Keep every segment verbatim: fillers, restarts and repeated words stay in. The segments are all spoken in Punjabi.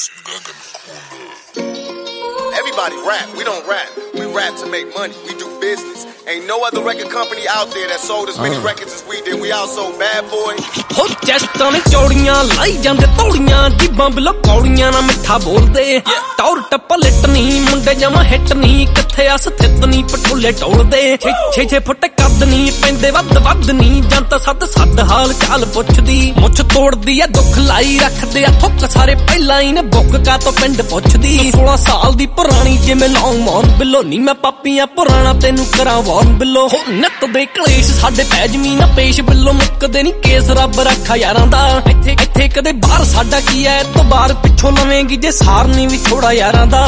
Everybody rap, we don't rap. We rap to make money, we do business. Ain't no other record company out there that sold as many uh. records as we did. We outsold Bad Boy. ਹੋ ਚੈਸਟਾਂ ਨੇ ਚੌੜੀਆਂ ਲਾਈ ਜਾਂਦੇ ਤੌੜੀਆਂ ਜੀਬਾਂ ਬਿਲੋ ਕੌੜੀਆਂ ਨਾ ਮਿੱਠਾ ਬੋਲਦੇ ਟੌਰ ਟੱਪਾ ਲਿਟ ਨਹੀਂ ਮੁੰਡੇ ਜਮਾ ਹਿੱਟ ਨਹੀਂ ਕਿੱਥੇ ਆ ਸਥਿਤ ਨਹੀਂ ਪਟੋਲੇ ਟੋਲਦੇ ਛੇ ਛੇ ਫੁੱਟ ਕੱਦ ਨਹੀਂ ਪੈਂਦੇ ਵੱਧ ਵੱਧ ਨਹੀਂ ਜੰਤ ਸੱਦ ਸੱਦ ਹਾਲ ਚਾਲ ਪੁੱਛਦੀ ਮੁੱਛ ਤੋੜਦੀ ਆ ਦੁੱਖ ਲਾਈ ਰੱਖਦੇ ਆ ਥੁੱਕ ਸਾਰੇ ਪਹਿਲਾਂ ਹੀ ਨੇ ਬੁੱਕ ਕਾ ਤੋਂ ਪਿੰਡ ਪੁੱਛਦੀ ਸੋਲਾਂ ਸਾਲ ਦੀ ਪੁਰਾਣੀ ਜਿਵੇਂ ਲੌਂਗ ਮੌਨ ਬਿੱਲੋ ਨਹੀਂ ਮੈਂ ਪਾਪੀਆਂ ਪੁਰਾਣਾ ਤੈਨੂੰ ਕਰਾਂ ਵਾਰਨ ਬਿੱਲੋ ਹੋ ਨਿੱਤ ਦੇ ਕਲੇਸ਼ ਸਾਡੇ ਪੈ ਜ਼ਮੀਨ ਪੇਸ਼ ਬਿੱਲੋ ਮੁੱਕਦੇ ਨਹੀਂ ਕੇਸ ਰੱਬ ਰੱਖਾ ਯਾਰਾਂ ਦਾ ਇੱਥੇ ਇੱਥੇ ਕਦੇ ਬਾਹਰ ਸਾਡਾ ਕੀ ਐ ਤੋਂ ਬਾਹਰ ਪਿੱਛੋਂ ਲਵੇਂਗੀ ਜੇ ਸਾਰਨੀ ਵੀ ਥੋੜਾ ਯਾਰਾਂ ਦਾ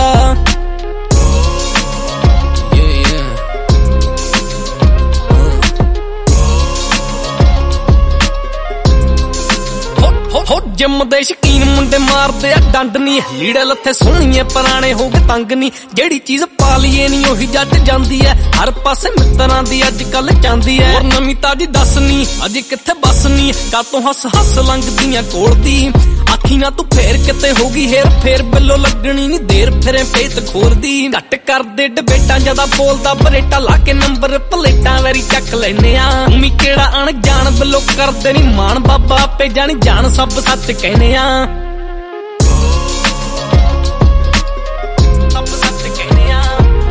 ਹੋ ਜਿੰਮ ਦੇ ਸ਼ਕੀਨ ਮੁੰਡੇ ਮਾਰਦੇ ਆ ਡੰਡ ਨੀ ਲੀੜੇ ਲੱਥੇ ਸੋਹਣੀਏ ਪੁਰਾਣੇ ਹੋ ਗਏ ਤੰਗ ਨੀ ਜਿਹੜੀ ਚੀਜ਼ ਪਾ ਲਈਏ ਨੀ ਉਹੀ ਜੱਟ ਜਾਂਦੀ ਐ ਹਰ ਪਾਸੇ ਮਿੱਤਰਾਂ ਦੀ ਅੱਜ ਕੱਲ ਚਾਂਦੀ ਐ ਨਵੀਂ ਤਾਜੀ ਦੱਸ ਨੀ ਅਜੇ ਕਿੱਥੇ ਬੱਸ ਨੀ ਕਾਤੋਂ ਹੱਸ ਹੱਸ ਲੰਘਦੀਆਂ ਕੋਲ ਦੀ ਆਖੀ ਨਾ ਤੂੰ ਫੇਰ ਕਿਤੇ ਹੋ ਗਈ ਹੇਰ ਫੇਰ ਬਿੱਲੋ ਲੱਗਣੀ ਨੀ ਦੇਰ ਫਿਰੇ ਪੇਤ ਖੋਰਦੀ ਘੱਟ ਕਰਦੇ ਡਬੇਟਾਂ ਜਿਆਦਾ ਬੋਲਦਾ ਬਰੇਟਾ ਲਾ ਕੇ ਨੰਬਰ ਪਲੇਟਾਂ ਵੈਰੀ ਚੱਕ ਲੈਨੇ ਆ ਉਮੀ ਕਿਹੜਾ ਅਣ ਜਾਣ ਬਿੱਲੋ ਕਰਦੇ ਨੀ ਮਾਣ ਬਾਬਾ ਆਪੇ ਜਾਣੀ ਜਾਣ ਸਭ ਸੱਚ ਕਹਿੰਦੇ ਆ ਸਭ ਸੱਚ ਕਹਿੰਦੇ ਆ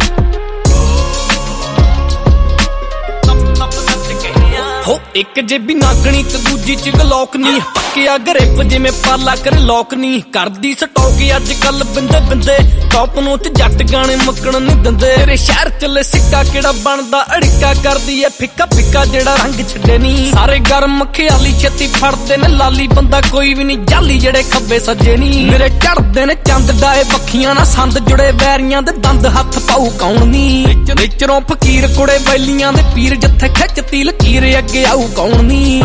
ਸਭ ਸੱਚ ਕਹਿੰਦੇ ਆ ਹੋ ਇੱਕ ਜੇਬੀ ਨਾਗਣੀ ਤੇ ਦੂਜੀ ਚ ਗਲੋਕ ਨੀ ਪੱਕਿਆ ਗ੍ਰਿਪ ਜਿਵੇਂ ਪਾਲਾ ਕਰ ਲੋਕ ਨੀ ਕਰਦੀ ਸਟੋਕ ਅੱਜ ਕੱਲ ਬਿੰਦੇ ਬਿੰਦੇ ਟੌਪ ਨੂੰ ਚ ਜੱਟ ਗਾਣੇ ਮੱਕਣ ਨੀ ਦਿੰਦੇ ਤੇਰੇ ਸ਼ਹਿਰ ਚੱਲੇ ਸਿੱਕਾ ਕਿਹੜਾ ਬਣਦਾ ਅੜਿੱਕਾ ਕਰਦੀ ਐ ਫਿੱਕਾ ਫਿੱਕਾ ਜਿਹੜਾ ਰੰਗ ਛੱਡੇ ਨੀ ਸਾਰੇ ਗਰਮ ਖਿਆਲੀ ਛੇਤੀ ਫੜਦੇ ਨੇ ਲਾਲੀ ਬੰਦਾ ਕੋਈ ਵੀ ਨੀ ਜਾਲੀ ਜਿਹੜੇ ਖੱਬੇ ਸੱਜੇ ਨੀ ਮੇਰੇ ਚੜਦੇ ਨੇ ਚੰਦ ਡਾਏ ਬੱਖੀਆਂ ਨਾ ਸੰਦ ਜੁੜੇ ਬੈਰੀਆਂ ਦੇ ਦੰਦ ਹੱਥ ਪਾਉ ਕੌਣ ਨੀ ਵਿਚਰੋਂ ਫਕੀਰ ਕੁੜੇ ਬੈਲੀਆਂ ਦੇ ਪੀਰ ਜਿੱਥੇ ਖਿੱਚਤੀ ਲਕੀਰ ਅੱਗੇ ਆਉ ਕੌਣ ਨੀ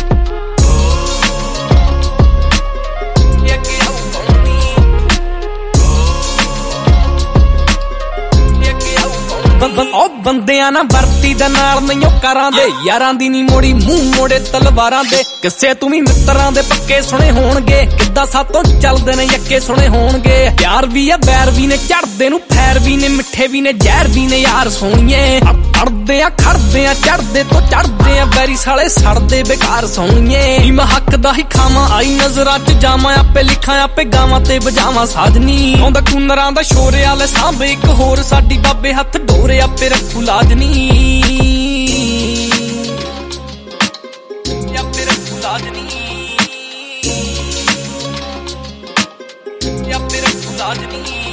ਉਹ ਬੰਦਿਆਂ ਨਾ ਵਰਤੀ ਦਾ ਨਾਲ ਨਹੀਂ ਉਹ ਕਰਾਂ ਦੇ ਯਾਰਾਂ ਦੀ ਨੀ ਮੋੜੀ ਮੂੰਹ ਮੋੜੇ ਤਲਵਾਰਾਂ ਦੇ ਕਿਸੇ ਤੂੰ ਵੀ ਮਿੱਤਰਾਂ ਦੇ ਪੱਕੇ ਸੁਣੇ ਹੋਣਗੇ ਕਿੱਦਾਂ ਸਾਤੋਂ ਚੱਲਦੇ ਨੇ ਯੱਕੇ ਸੁਣੇ ਹੋਣਗੇ ਪਿਆਰ ਵੀ ਆ ਬੈਰ ਵੀ ਨੇ ਝੜਦੇ ਨੂੰ ਫੈਰ ਵੀ ਨੇ ਮਿੱਠੇ ਵੀ ਨੇ ਜ਼ਹਿਰ ਵੀ ਨੇ ਯਾਰ ਸੋਹਣੀਏ ਅੜਦੇ ਆ ਖੜਦੇ ਆ ਚੜਦੇ ਤੋਂ ਚੜਦੇ ਆ ਬੈਰੀ ਸਾਲੇ ਸੜਦੇ ਬੇਕਾਰ ਸੋਹਣੀਏ ਨੀ ਮੈਂ ਹੱਕ ਦਾ ਹੀ ਖਾਵਾਂ ਆਈ ਨਜ਼ਰਾਂ ਚ ਜਾਵਾਂ ਆਪੇ ਲਿਖਾਂ ਆਪੇ ਗਾਵਾਂ ਤੇ ਵਜਾਵਾਂ ਸਾਜਨੀ ਆਉਂਦਾ ਕੁੰਨਰਾਂ ਦਾ ਸ਼ੋਰ ਵਾਲੇ ਸਾਂਭੇ ਇੱਕ ਹੋਰ ਸਾਡੀ ਬਾਬੇ ਹੱਥ ਡੋਰੇ ਆਪੇ ਰੱਖੂ ਲਾਜਨੀ ਆਪੇ ਰੱਖੂ ਲਾਜਨੀ ਆਪੇ ਰੱਖੂ ਲਾਜਨੀ